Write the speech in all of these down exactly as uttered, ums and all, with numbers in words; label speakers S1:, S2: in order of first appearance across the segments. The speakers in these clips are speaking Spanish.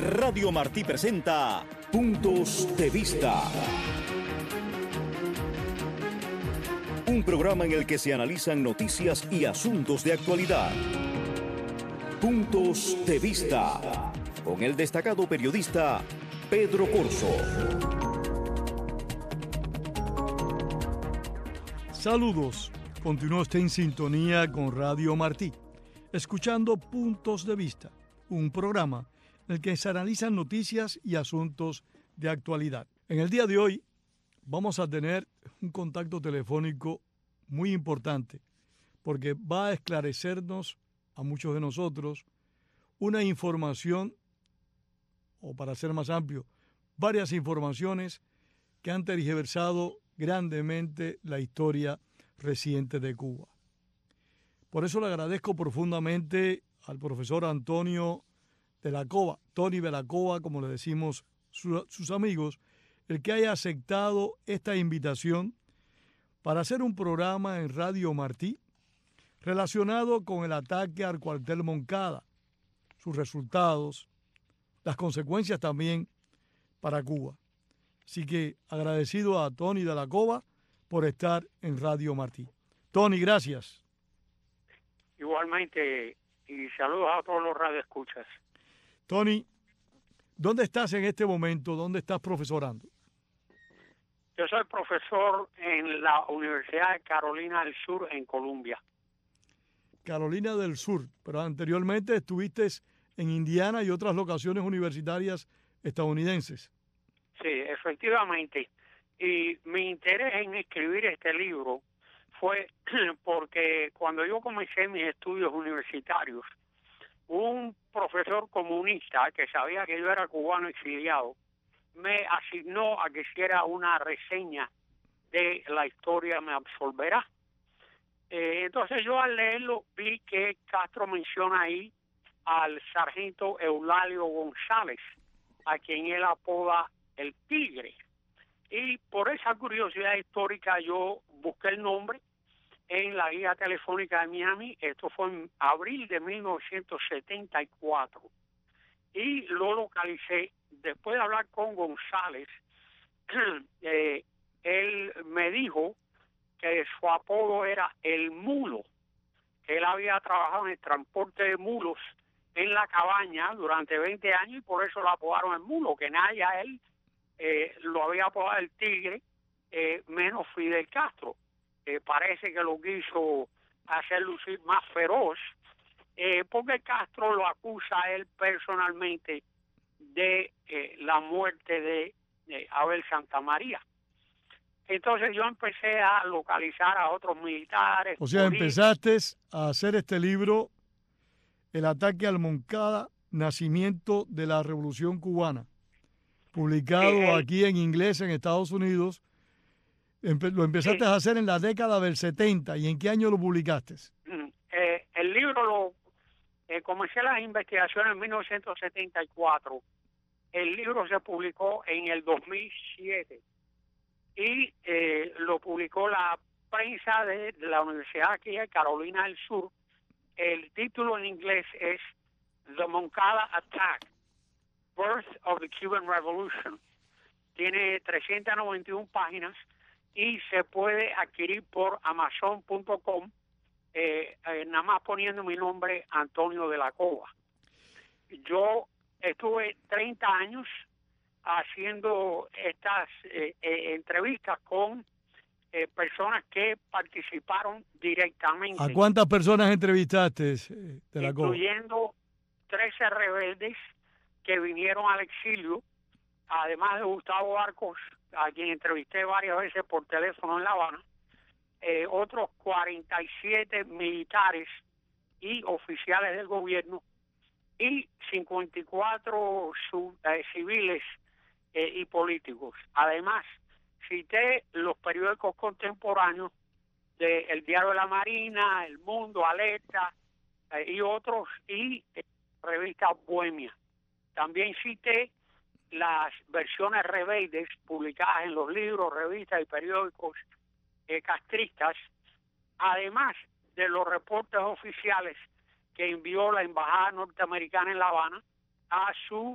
S1: Radio Martí presenta Puntos de Vista. Un programa en el que se analizan noticias y asuntos de actualidad. Puntos de Vista, con el destacado periodista Pedro Corso.
S2: Saludos, continúa usted en sintonía con Radio Martí, escuchando Puntos de Vista, un programa en el que se analizan noticias y asuntos de actualidad. En el día de hoy vamos a tener un contacto telefónico muy importante porque va a esclarecernos a muchos de nosotros una información, o para ser más amplio, varias informaciones que han tergiversado grandemente la historia reciente de Cuba. Por eso le agradezco profundamente al profesor Antonio de la Cova, Tony de la Cova, como le decimos su, sus amigos, el que haya aceptado esta invitación para hacer un programa en Radio Martí relacionado con el ataque al cuartel Moncada, sus resultados, las consecuencias también para Cuba. Así que agradecido a Tony de la Cova por estar en Radio Martí. Tony, gracias.
S3: Igualmente, y saludos a todos los radioescuchas.
S2: Tony, ¿dónde estás en este momento? ¿Dónde estás profesorando?
S3: Yo soy profesor en la Universidad de Carolina del Sur, en Columbia.
S2: Carolina del Sur, pero anteriormente estuviste en Indiana y otras locaciones universitarias estadounidenses.
S3: Sí, efectivamente. Y mi interés en escribir este libro fue porque cuando yo comencé mis estudios universitarios, un profesor comunista que sabía que yo era cubano exiliado me asignó a que hiciera una reseña de La historia me absolverá. Eh, entonces yo al leerlo vi que Castro menciona ahí al sargento Eulalio González, a quien él apoda el Tigre. Y por esa curiosidad histórica yo busqué el nombre en la guía telefónica de Miami. Esto fue en abril de mil novecientos setenta y cuatro. Y lo localicé. Después de hablar con González, eh, él me dijo que su apodo era el Mulo, que él había trabajado en el transporte de mulos en la cabaña durante veinte años y por eso lo apodaron el Mulo, que nadie a él eh, lo había apodado el Tigre, eh, menos Fidel Castro. Eh, parece que lo quiso hacer lucir más feroz, eh, porque Castro lo acusa a él personalmente de eh, la muerte de, de Abel Santamaría. Entonces yo empecé a localizar a otros militares.
S2: O sea, empezaste a hacer este libro, El ataque al Moncada, nacimiento de la Revolución Cubana, publicado sí, el, aquí en inglés en Estados Unidos. Empe lo empezaste sí. a hacer en la década del setenta. ¿Y en qué año lo publicaste?
S3: Eh, el libro lo eh, comencé las investigaciones en mil novecientos setenta y cuatro. El libro se publicó en el dos mil siete y eh, lo publicó la prensa de, de la Universidad aquí de Carolina del Sur. El título en inglés es The Moncada Attack, Birth of the Cuban Revolution. Tiene trescientas noventa y una páginas y se puede adquirir por amazon punto com, eh, eh, nada más poniendo mi nombre, Antonio de la Cova. Yo estuve treinta años haciendo estas eh, eh, entrevistas con eh, personas que participaron directamente.
S2: ¿A cuántas personas entrevistaste, de la Cova?
S3: Incluyendo trece rebeldes que vinieron al exilio, además de Gustavo Arcos, a quien entrevisté varias veces por teléfono en La Habana, eh, otros cuarenta y siete militares y oficiales del gobierno y cincuenta y cuatro sub, eh, civiles eh, y políticos. Además, cité los periódicos contemporáneos de El Diario de la Marina, El Mundo, Alerta eh, y otros, y eh, revista Bohemia. También cité las versiones rebeldes publicadas en los libros, revistas y periódicos eh, castristas, además de los reportes oficiales que envió la Embajada Norteamericana en La Habana a su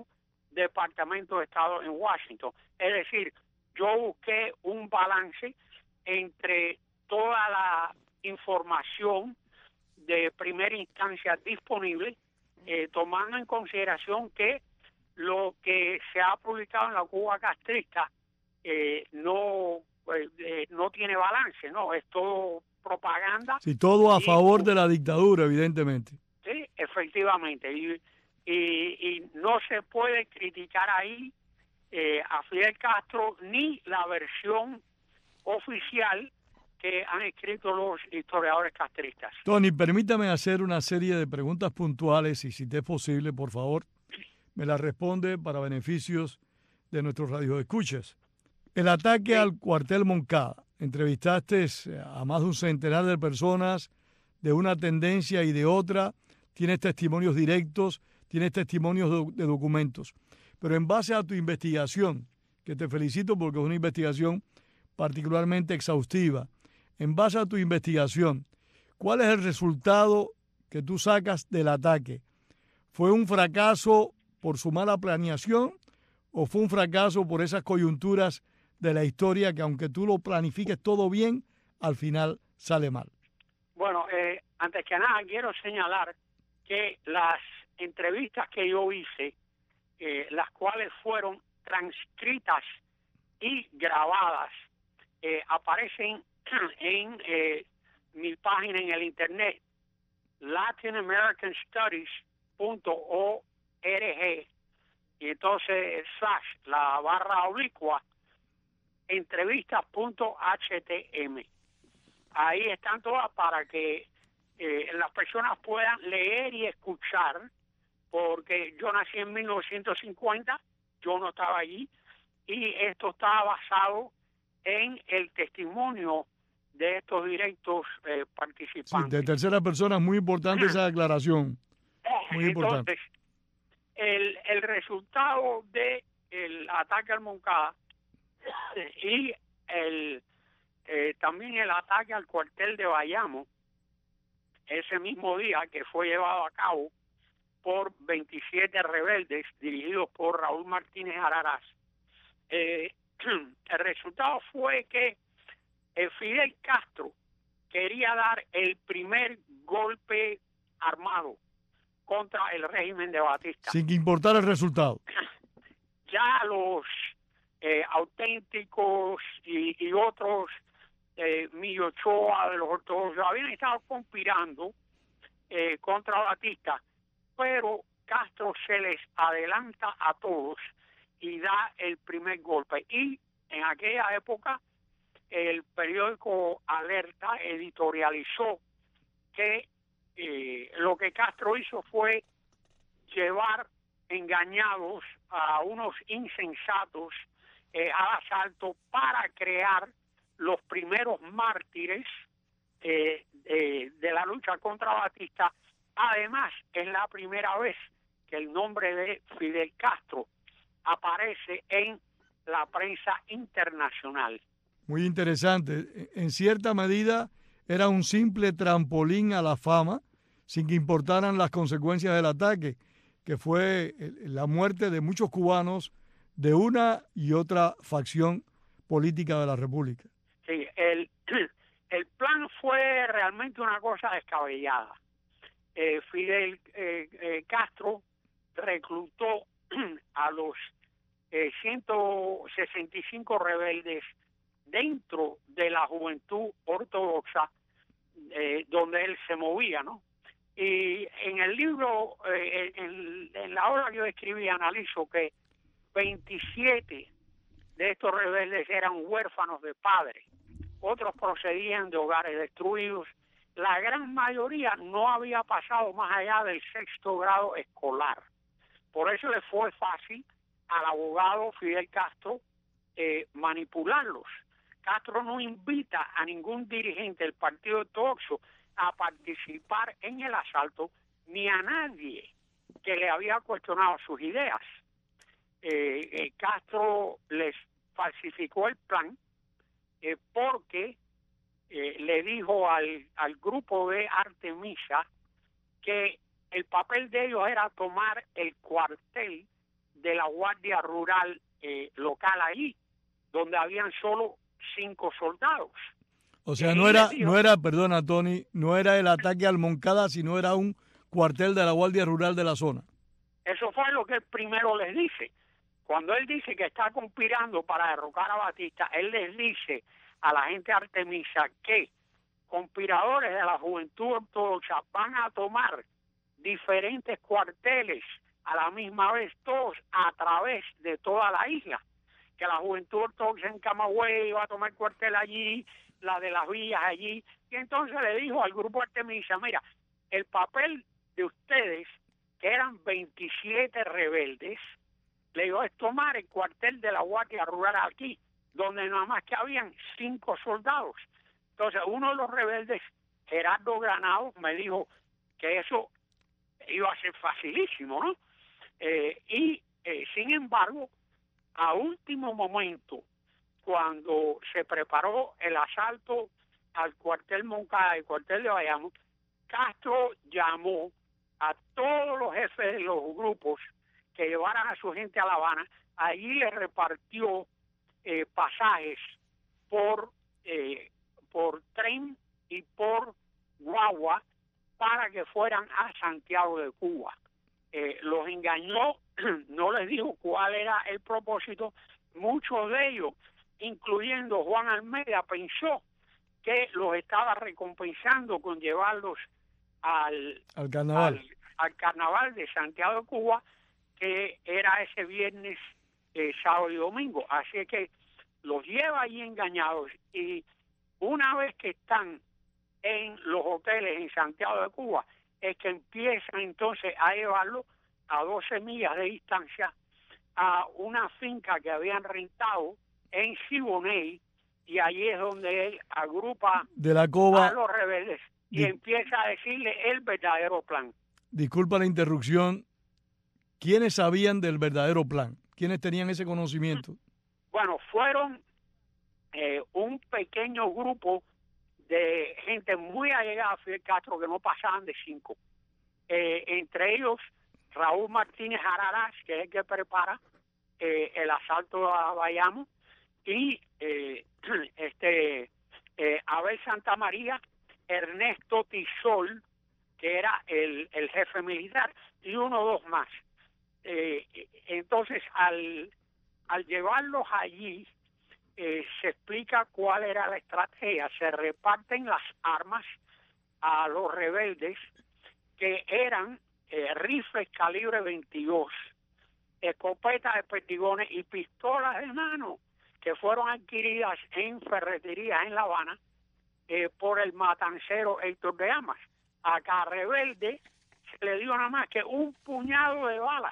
S3: Departamento de Estado en Washington. Es decir, yo busqué un balance entre toda la información de primera instancia disponible, eh, tomando en consideración que lo que se ha publicado en la Cuba castrista eh, no eh, no tiene balance, no, es todo propaganda.
S2: Sí, todo a
S3: y,
S2: favor de la dictadura, evidentemente.
S3: Sí, efectivamente, y, y, y no se puede criticar ahí eh, a Fidel Castro ni la versión oficial que han escrito los historiadores castristas.
S2: Tony, permítame hacer una serie de preguntas puntuales y si te es posible, por favor, me las responde para beneficios de nuestros radioescuchas. El ataque sí. al cuartel Moncada. Entrevistaste a más de un centenar de personas de una tendencia y de otra. Tienes testimonios directos, tienes testimonios de documentos. Pero en base a tu investigación, que te felicito porque es una investigación particularmente exhaustiva, en base a tu investigación, ¿cuál es el resultado que tú sacas del ataque? ¿Fue un fracaso por su mala planeación o fue un fracaso por esas coyunturas de la historia que aunque tú lo planifiques todo bien, al final sale mal?
S3: Bueno, eh, antes que nada quiero señalar que las entrevistas que yo hice, eh, las cuales fueron transcritas y grabadas, eh, aparecen en eh, mi página en el internet, latin american studies punto org, y entonces slash la barra oblicua entrevistas punto h t m. Ahí están todas para que eh, las personas puedan leer y escuchar, porque yo nací en mil novecientos cincuenta, yo no estaba allí, y esto estaba basado en el testimonio de estos directos eh, participantes.
S2: Sí, de tercera persona es muy importante esa aclaración. Muy importante.
S3: Entonces, el, el resultado del ataque al Moncada y el eh, también el ataque al cuartel de Bayamo, ese mismo día que fue llevado a cabo por veintisiete rebeldes dirigidos por Raúl Martínez Araraz, eh, el resultado fue que eh, Fidel Castro quería dar el primer golpe armado contra el régimen de Batista.
S2: Sin que importara el resultado.
S3: Ya los eh, auténticos y, y otros, eh, Millo Ochoa de los ortodoxos, habían estado conspirando eh, contra Batista, pero Castro se les adelanta a todos y da el primer golpe. Y en aquella época el periódico Alerta editorializó que eh, lo que Castro hizo fue llevar engañados a unos insensatos eh, al asalto para crear los primeros mártires eh, eh, de la lucha contra Batista. Además, es la primera vez que el nombre de Fidel Castro aparece en la prensa internacional.
S2: Muy interesante. En cierta medida era un simple trampolín a la fama, sin que importaran las consecuencias del ataque, que fue la muerte de muchos cubanos de una y otra facción política de la República.
S3: Sí, el, el plan fue realmente una cosa descabellada. Eh, Fidel eh, eh, Castro reclutó a los eh, ciento sesenta y cinco rebeldes dentro de la juventud ortodoxa eh, donde él se movía, ¿no? Y en el libro, eh, en, en la obra que yo escribí, analizo que veintisiete de estos rebeldes eran huérfanos de padre, otros procedían de hogares destruidos, la gran mayoría no había pasado más allá del sexto grado escolar. Por eso le fue fácil al abogado Fidel Castro eh, manipularlos. Castro no invita a ningún dirigente del Partido Ortodoxo a participar en el asalto, ni a nadie que le había cuestionado sus ideas. Eh, eh, Castro les falsificó el plan eh, porque eh, le dijo al, al grupo de Artemisa que el papel de ellos era tomar el cuartel de la Guardia Rural eh, local allí, donde habían solo cinco soldados.
S2: O sea, no era, no era, perdona Tony, no era el ataque al Moncada, sino era un cuartel de la Guardia Rural de la zona.
S3: Eso fue lo que él primero les dice. Cuando él dice que está conspirando para derrocar a Batista, él les dice a la gente de Artemisa que conspiradores de la Juventud Ortodoxa van a tomar diferentes cuarteles a la misma vez, todos a través de toda la isla. Que la Juventud Ortodoxa en Camagüey iba a tomar cuartel allí, la de las villas allí, y entonces le dijo al grupo Artemisa, mira, el papel de ustedes, que eran veintisiete rebeldes, le digo, es tomar el cuartel de la Guardia Rural aquí, donde nada más que habían cinco soldados. Entonces uno de los rebeldes, Gerardo Granados, me dijo que eso iba a ser facilísimo, ¿no? Eh, y eh, sin embargo, a último momento, cuando se preparó el asalto al cuartel Moncada y cuartel de Bayamo, Castro llamó a todos los jefes de los grupos que llevaran a su gente a La Habana. Allí le repartió eh, pasajes por eh, por tren y por guagua para que fueran a Santiago de Cuba. Eh, los engañó, no les dijo cuál era el propósito. Muchos de ellos, incluyendo Juan Almeida, pensó que los estaba recompensando con llevarlos al,
S2: al carnaval
S3: al, al carnaval de Santiago de Cuba, que era ese viernes, eh, sábado y domingo. Así que los lleva ahí engañados, y una vez que están en los hoteles en Santiago de Cuba, es que empiezan entonces a llevarlo a doce millas de distancia a una finca que habían rentado en Siboney, y allí es donde él agrupa
S2: de la Cova
S3: a los rebeldes y Di- empieza a decirle el verdadero plan.
S2: Disculpa la interrupción. ¿Quiénes sabían del verdadero plan? ¿Quiénes tenían ese conocimiento?
S3: Bueno, fueron eh, un pequeño grupo de gente muy allegada a Fidel Castro, que no pasaban de cinco. Eh, entre ellos, Raúl Martínez Araraz, que es el que prepara eh, el asalto a Bayamo, y eh, este eh, Abel Santamaría, Ernesto Tisol, que era el, el jefe militar, y uno o dos más. Eh, entonces, al, al llevarlos allí, eh, se explica cuál era la estrategia. Se reparten las armas a los rebeldes, que eran eh, rifles calibre veintidós, escopetas de perdigones y pistolas de mano, que fueron adquiridas en ferreterías en La Habana eh, por el matancero Héctor de Amas. A cada rebelde se le dio nada más que un puñado de balas,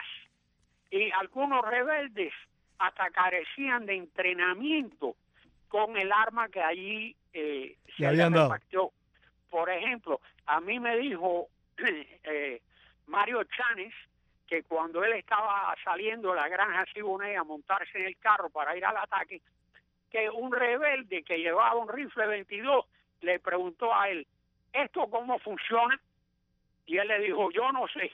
S3: y algunos rebeldes hasta carecían de entrenamiento con el arma que allí eh, se
S2: le habían
S3: repartió. Por ejemplo, a mí me dijo eh, Mario Chanes que cuando él estaba saliendo de la granja Siboney a montarse en el carro para ir al ataque, que un rebelde que llevaba un rifle veintidós le preguntó a él, ¿esto cómo funciona? Y él le dijo, yo no sé.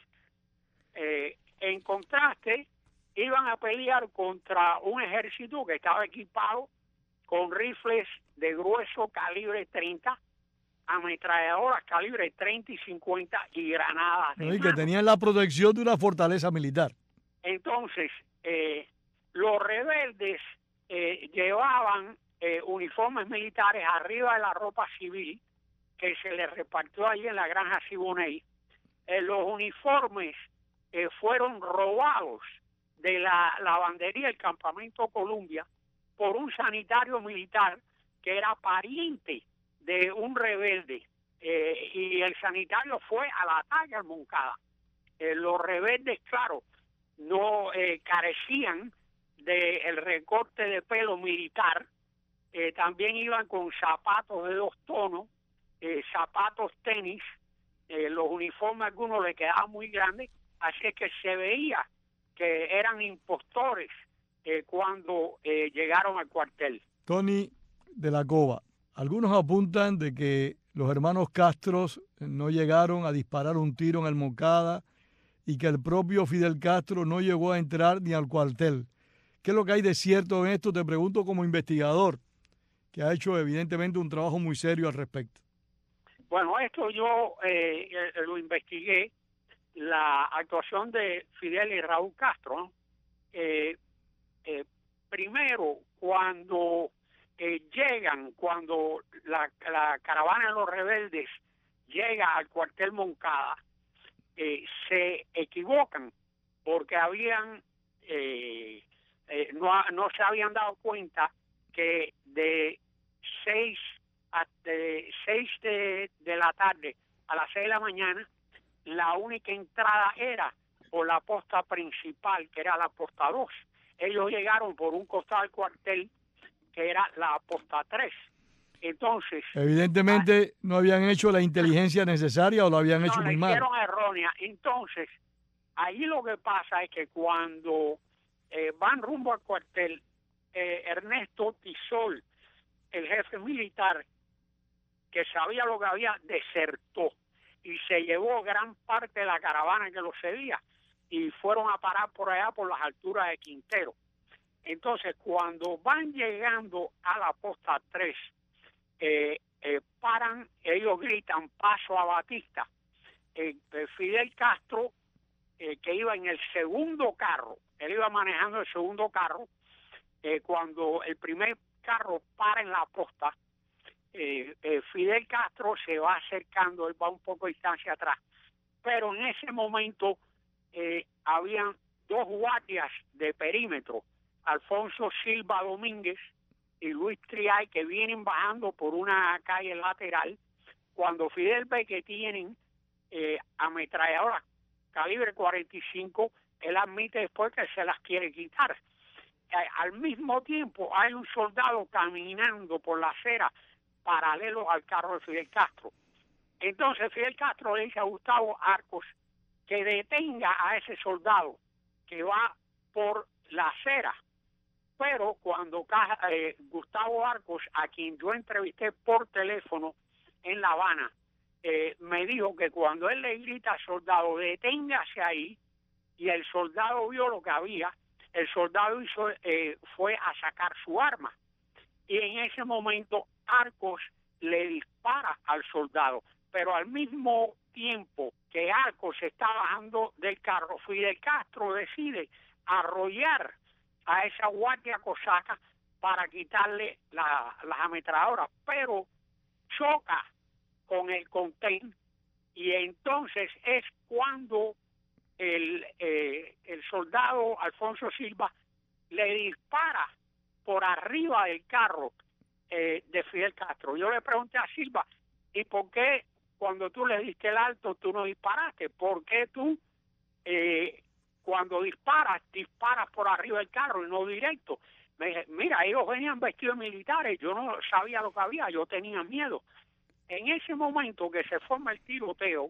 S3: Eh, en contraste, iban a pelear contra un ejército que estaba equipado con rifles de grueso calibre treinta, ametralladoras calibre treinta y cincuenta y granadas de
S2: y que
S3: mano.
S2: tenían la protección de una fortaleza militar.
S3: Entonces, eh, los rebeldes eh, llevaban eh, uniformes militares arriba de la ropa civil que se les repartió allí en la granja Siboney. Eh, los uniformes eh, fueron robados de la lavandería del campamento Columbia por un sanitario militar que era pariente de un rebelde, eh, y el sanitario fue al ataque al Moncada. Eh, los rebeldes, claro, no eh, carecían del recorte de pelo militar, eh, también iban con zapatos de dos tonos, eh, zapatos tenis, eh, los uniformes algunos le quedaban muy grandes, así que se veía que eran impostores eh, cuando eh, llegaron al cuartel.
S2: Tony de la Cova, algunos apuntan de que los hermanos Castro no llegaron a disparar un tiro en el Moncada y que el propio Fidel Castro no llegó a entrar ni al cuartel. ¿Qué es lo que hay de cierto en esto? Te pregunto como investigador, que ha hecho evidentemente un trabajo muy serio al respecto.
S3: Bueno, esto yo eh, lo investigué, la actuación de Fidel y Raúl Castro, ¿no? Eh, eh, primero, cuando eh, llegan, cuando la, la caravana de los rebeldes llega al cuartel Moncada, eh, se equivocan porque habían eh, eh, no, no se habían dado cuenta que de seis a de, seis de, de la tarde a las seis de la mañana la única entrada era por la posta principal, que era la posta dos. Ellos llegaron por un costado del cuartel, que era la posta tres. Entonces,
S2: evidentemente no habían hecho la inteligencia necesaria o lo habían
S3: no,
S2: hecho muy
S3: la
S2: mal.
S3: hicieron errónea. Entonces, ahí lo que pasa es que cuando eh, van rumbo al cuartel, eh, Ernesto Tisol, el jefe militar, que sabía lo que había, desertó y se llevó gran parte de la caravana que lo seguía y fueron a parar por allá por las alturas de Quintero. Entonces, cuando van llegando a la posta tres, eh, eh, paran, ellos gritan paso a Batista. Eh, eh, Fidel Castro, eh, que iba en el segundo carro, él iba manejando el segundo carro, eh, cuando el primer carro para en la posta, eh, eh, Fidel Castro se va acercando, él va un poco de distancia atrás, pero en ese momento eh, habían dos guardias de perímetro, Alfonso Silva Domínguez y Luis Triay, que vienen bajando por una calle lateral. Cuando Fidel ve que tienen eh, ametralladoras calibre cuarenta y cinco, él admite después que se las quiere quitar. Eh, al mismo tiempo hay un soldado caminando por la acera paralelo al carro de Fidel Castro. Entonces Fidel Castro le dice a Gustavo Arcos que detenga a ese soldado que va por la acera. Pero cuando eh, Gustavo Arcos, a quien yo entrevisté por teléfono en La Habana, eh, me dijo que cuando él le grita al soldado, deténgase ahí, y el soldado vio lo que había, el soldado hizo, eh, fue a sacar su arma. Y en ese momento Arcos le dispara al soldado, pero al mismo tiempo que Arcos está bajando del carro, Fidel Castro decide arrollar a esa guardia cosaca para quitarle la, las ametralladoras, pero choca con el contén y entonces es cuando el, eh, el soldado Alfonso Silva le dispara por arriba del carro eh, de Fidel Castro. Yo le pregunté a Silva, ¿y por qué cuando tú le diste el alto tú no disparaste? ¿Por qué tú eh, cuando disparas, disparas por arriba del carro y no directo? Me dije, mira, ellos venían vestidos militares, yo no sabía lo que había, yo tenía miedo. En ese momento que se forma el tiroteo,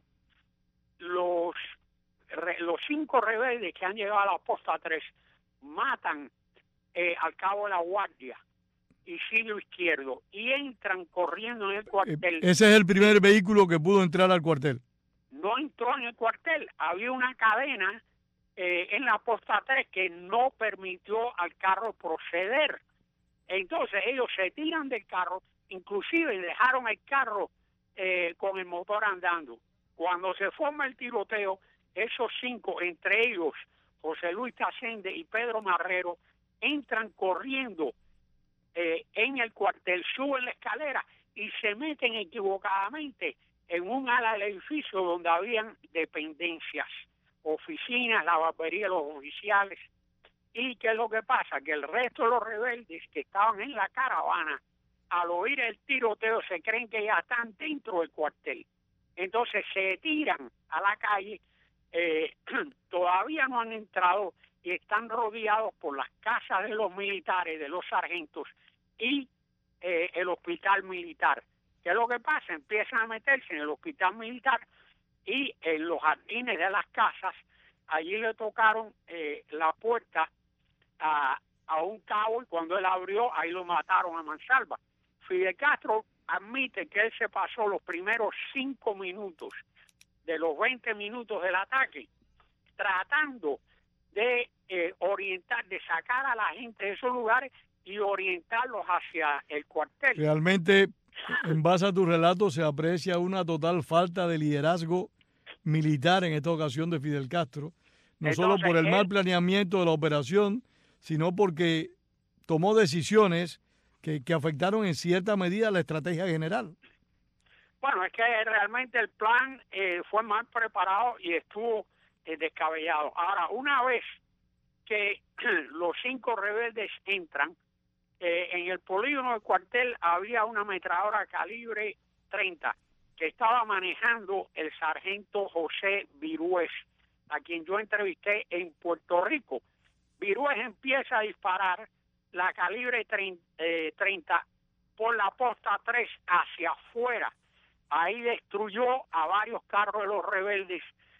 S3: los, los cinco rebeldes que han llegado a la posta tres matan eh, al cabo de la guardia y siglo izquierdo y entran corriendo en el cuartel.
S2: Ese es el primer vehículo que pudo entrar al cuartel.
S3: No entró en el cuartel, había una cadena eh, en la posta tres que no permitió al carro proceder. Entonces ellos se tiran del carro, inclusive dejaron el carro eh, con el motor andando. Cuando se forma el tiroteo, esos cinco, entre ellos José Luis Tacende y Pedro Marrero, entran corriendo eh, en el cuartel, suben la escalera y se meten equivocadamente en un ala del edificio donde habían dependencias, oficinas, la barbería de los oficiales. ¿Y qué es lo que pasa? Que el resto de los rebeldes que estaban en la caravana, al oír el tiroteo, se creen que ya están dentro del cuartel. Entonces se tiran a la calle, eh, todavía no han entrado y están rodeados por las casas de los militares, de los sargentos y eh, el hospital militar. ¿Qué es lo que pasa? Empiezan a meterse en el hospital militar y en los jardines de las casas. Allí le tocaron eh, la puerta a, a un cabo y cuando él abrió, ahí lo mataron a mansalva. Fidel Castro admite que él se pasó los primeros cinco minutos de los veinte minutos del ataque tratando de eh, orientar, de sacar a la gente de esos lugares y orientarlos hacia el cuartel.
S2: Realmente, en base a tu relato, se aprecia una total falta de liderazgo militar en esta ocasión de Fidel Castro, no
S3: Entonces,
S2: solo por el
S3: él,
S2: mal planeamiento de la operación, sino porque tomó decisiones que, que afectaron en cierta medida la estrategia general.
S3: Bueno, es que realmente el plan eh, fue mal preparado y estuvo eh, descabellado. Ahora, una vez que los cinco rebeldes entran, eh, en el polígono del cuartel había una ametralladora calibre treinta que estaba manejando el sargento José Virués, a quien yo entrevisté en Puerto Rico. Virués empieza a disparar la calibre treinta por la posta tres hacia afuera. Ahí destruyó a varios carros de los rebeldes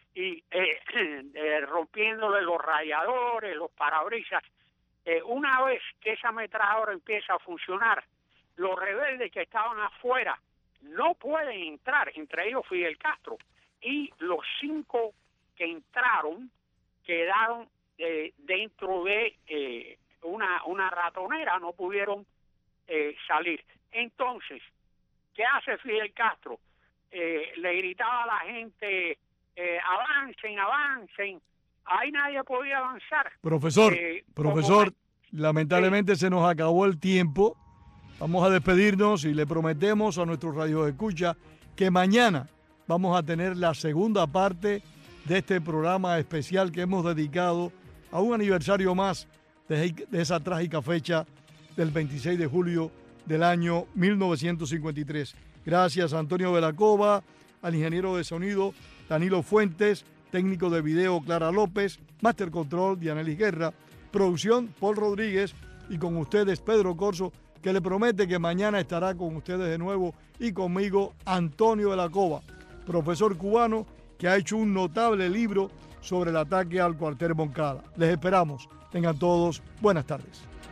S3: y eh, eh, rompiéndole los radiadores, los parabrisas. Eh, una vez que esa ametralladora empieza a funcionar, los rebeldes que estaban afuera no pueden entrar, entre ellos Fidel Castro, y los cinco que entraron quedaron eh, dentro de eh, una, una ratonera, no pudieron eh, salir. Entonces, ¿qué hace Fidel Castro? Eh, le gritaba a la gente, eh, avancen, avancen. Ahí nadie podía avanzar.
S2: Profesor,
S3: eh,
S2: profesor,
S3: como...
S2: lamentablemente sí. Se nos acabó el tiempo. Vamos a despedirnos y le prometemos a nuestros radioescuchas que mañana vamos a tener la segunda parte de este programa especial que hemos dedicado a un aniversario más de, de esa trágica fecha del veintiséis de julio del año mil novecientos cincuenta y tres. Gracias a Antonio Velacova, al ingeniero de sonido Danilo Fuentes, técnico de video Clara López, Master Control Dianelis Guerra, producción Paul Rodríguez y con ustedes Pedro Corso, que le promete que mañana estará con ustedes de nuevo, y conmigo Antonio Velacova, profesor cubano que ha hecho un notable libro sobre el ataque al cuartel Moncada. Les esperamos. Tengan todos buenas tardes.